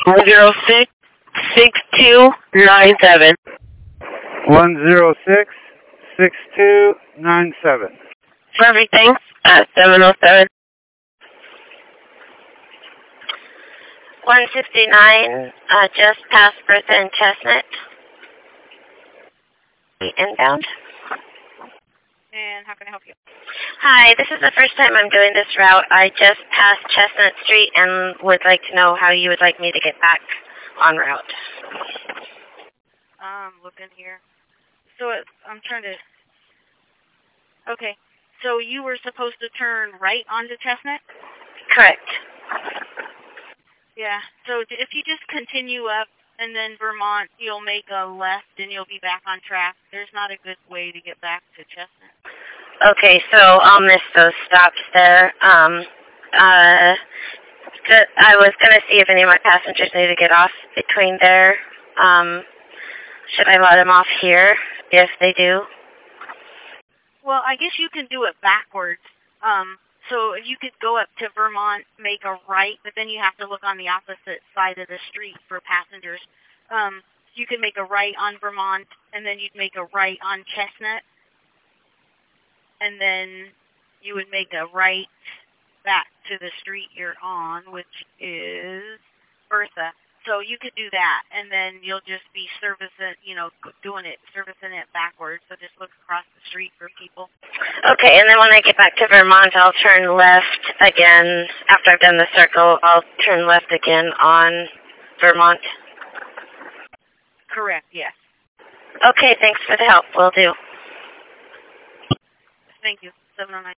106-6297. 106-6297. Perfect, thanks. At 707. 159, just past Bertha and Chestnut. Inbound. And how can I help you? Hi, this is the first time I'm doing this route. I just passed Chestnut Street and would like to know how you would like me to get back en route. Looking here. So I'm trying to... Okay, so you were supposed to turn right onto Chestnut? Correct. Yeah, so if you just continue up and then Vermont, you'll make a left and you'll be back on track. There's not a good way to get back to Chestnut. Okay, so I'll miss those stops there. I was going to see if any of my passengers need to get off between there. Should I let them off here if they do? Well, I guess you can do it backwards. So you could go up to Vermont, make a right, but then you have to look on the opposite side of the street for passengers. You could make a right on Vermont, and then you'd make a right on Chestnut, and then you would make a right back to the street you're on, which is Bertha. So you could do that, and then you'll just be servicing it backwards. So just look across the street for people. Okay, and then when I get back to Vermont, I'll turn left again. After I've done the circle, I'll turn left again on Vermont. Correct, yes. Okay, thanks for the help. Will do. Thank you. 709.